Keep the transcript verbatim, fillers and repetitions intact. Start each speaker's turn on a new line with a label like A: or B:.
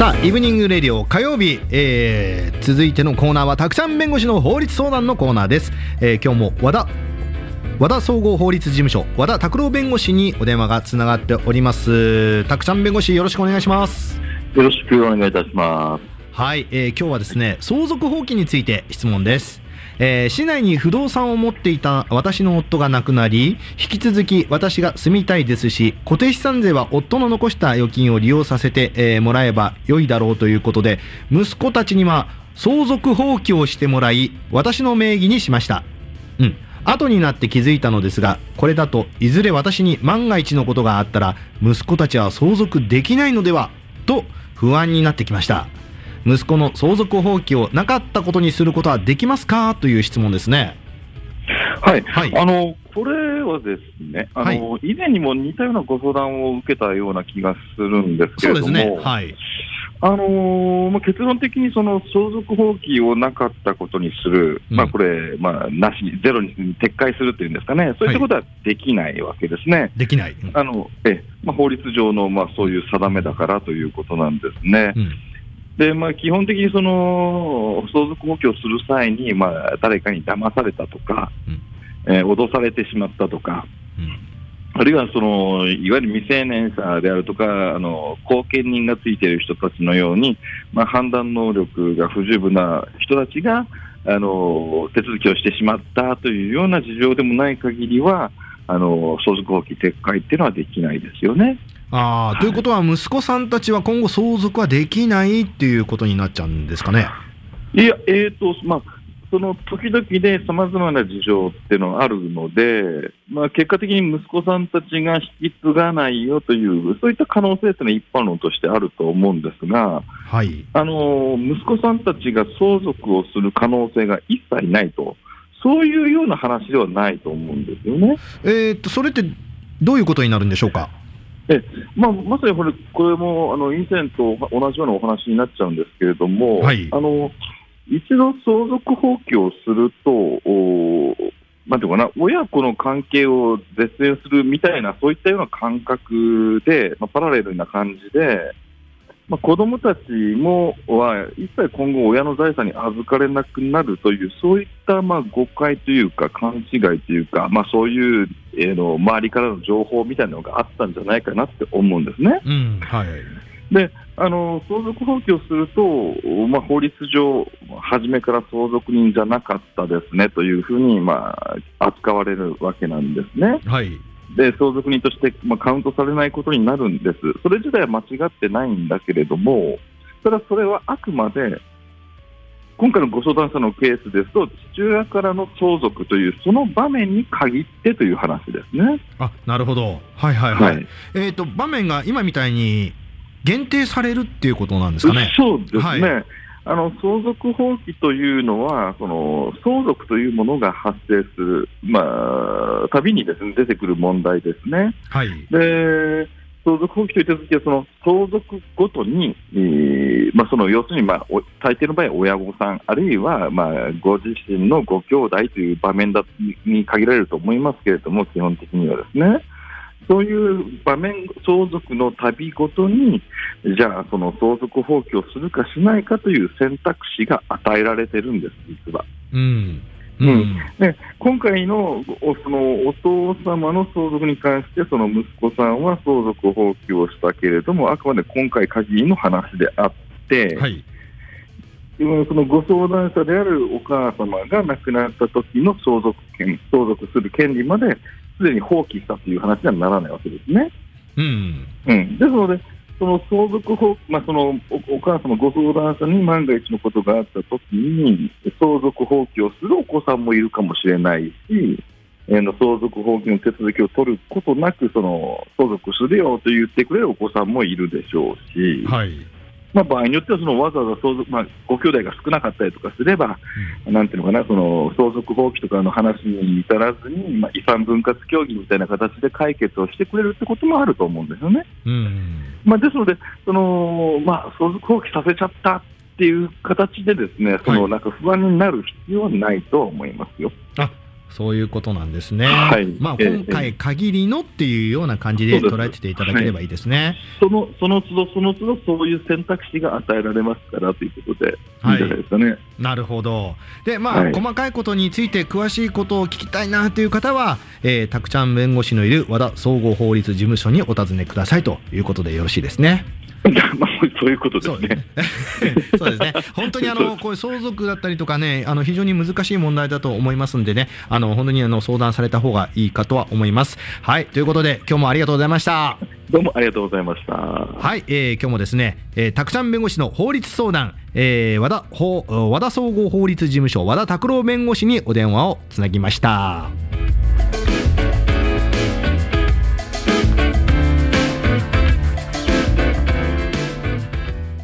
A: さあイブニングレディオ火曜日、えー、続いてのコーナーはたくさん弁護士の法律相談のコーナーです。えー、今日も和田和田総合法律事務所和田拓郎弁護士にお電話がつながっております。たくさん弁護士、よろしくお願いします。
B: よろしくお願いいたします。
A: はい、えー、今日はですね、相続放棄について質問です。えー、市内に不動産を持っていた私の夫が亡くなり、引き続き私が住みたいですし、固定資産税は夫の残した預金を利用させて、えー、もらえば良いだろうということで、息子たちには相続放棄をしてもらい、私の名義にしました。うん後になって気づいたのですが、これだといずれ私に万が一のことがあったら息子たちは相続できないのではと不安になってきました。息子の相続放棄をなかったことにすることはできますかという質問ですね。
B: はい、はい、あのこれはですね、あの、はい、以前にも似たようなご相談を受けたような気がするんですけれども、そうですね、はい、あのーまあ、結論的にその相続放棄をなかったことにする、うんまあ、これ、まあ、なしに、ゼロに撤回するというんですかね、そういったことはできないわけですね。はい、できない、うん、あのえ、まあ、法律上の、まあ、そういう定めだからということなんですね。うんでまあ、基本的にその相続放棄をする際に、まあ、誰かに騙されたとか、うんえー、脅されてしまったとか、うん、あるいはそのいわゆる未成年者であるとか、あの後見人がついている人たちのように、まあ、判断能力が不十分な人たちがあの手続きをしてしまったというような事情でもない限りは、あの相続放棄撤回っていうのはできないですよね。
A: あはい、ということは息子さんたちは今後相続はできないっていうことになっちゃうんですかね。
B: いや、えーとまあ、その時々でさまざまな事情っていうのはあるので、まあ、結果的に息子さんたちが引き継がないよというそういった可能性というのは一般論としてあると思うんですが、はい、あの息子さんたちが相続をする可能性が一切ないと、そういうような話ではないと思うんですよね。
A: えーとそれってどういうことになるんでしょうか。
B: えまあ、まさにこれ、これもあの以前と同じようなお話になっちゃうんですけれども、はい、あの一度相続放棄をすると、なんていうかな、親子の関係を絶縁するみたいな、そういったような感覚で、まあ、パラレルな感じで、まあ、子どもたちもは一切今後、親の財産に預かれなくなるという、そういったまあ誤解というか、勘違いというか、まあ、そういう、えー、の周りからの情報みたいなのがあったんじゃないかなって思うんですね。うんはい、であの相続放棄をすると、まあ、法律上、初めから相続人じゃなかったですねというふうに、まあ、扱われるわけなんですね。はいで相続人として、まあ、カウントされないことになるんです。それ自体は間違ってないんだけれども、ただそれはあくまで今回のご相談者のケースですと、父親からの相続というその場面に限ってという話ですね。
A: あ、なるほど。はいはいはい、はいえーと、場面が今みたいに限定されるっていうことなんですかね。
B: そうですね、はいあの相続放棄というのは、その相続というものが発生する、まあ、たびにですね、出てくる問題ですね。はい、で相続放棄という手続きは、その相続ごとに、えーまあ、その要するに、まあ、大抵の場合は親御さん、あるいは、まあ、ご自身のご兄弟という場面だに限られると思いますけれども、基本的にはですね。そういう場面、相続の度ごとに、じゃあ、その相続放棄をするかしないかという選択肢が与えられてるんです、実は。うんうんうん、で今回の、そのお父様の相続に関して、その息子さんは相続放棄をしたけれども、あくまで今回限りの話であって、はい、そのご相談者であるお母様が亡くなった時の相続権、相続する権利まですでに放棄したという話にはならないわけですね。うんうん、ですので、その相続放、まあ、その お, お母様、ご相談者に万が一のことがあったときに、相続放棄をするお子さんもいるかもしれないし、えー、の相続放棄の手続きを取ることなく、その相続するよと言ってくれるお子さんもいるでしょうし、はいまあ、場合によってはそのわざわざ相続、まあ、ご兄弟が少なかったりとかすれば、うん、なんていうのかな、その相続放棄とかの話に至らずに、まあ、遺産分割協議みたいな形で解決をしてくれるってこともあると思うんですよね。うんまあ、ですので、そのまあ、相続放棄させちゃったっていう形でですね、そのなんか不安になる必要はないと思いますよ。
A: あそういうことなんですね。
B: はい、
A: まあ、今回限りのっていうような感じで捉えていただければいいですね。
B: そのその都度その都度そういう選択肢が与えられますからということで、はい、いいんじゃないですかね。
A: なるほど。で、まあ、はい、細かいことについて詳しいことを聞きたいなという方は、えー、たくちゃん弁護士のいる和田総合法律事務所にお尋ねくださいということでよろしいですね。
B: まあ、そういうことですね。
A: そうですね。本当にあのこういう相続だったりとかね、あの非常に難しい問題だと思いますんでね、あの本当にあの相談された方がいいかとは思います。はい、ということで今日もありがとうございました。
B: どうもありがとうございました。
A: はい、えー、今日もですね、えー、たくちゃん弁護士の法律相談、えー、和田法和田総合法律事務所和田拓郎弁護士にお電話をつなぎました。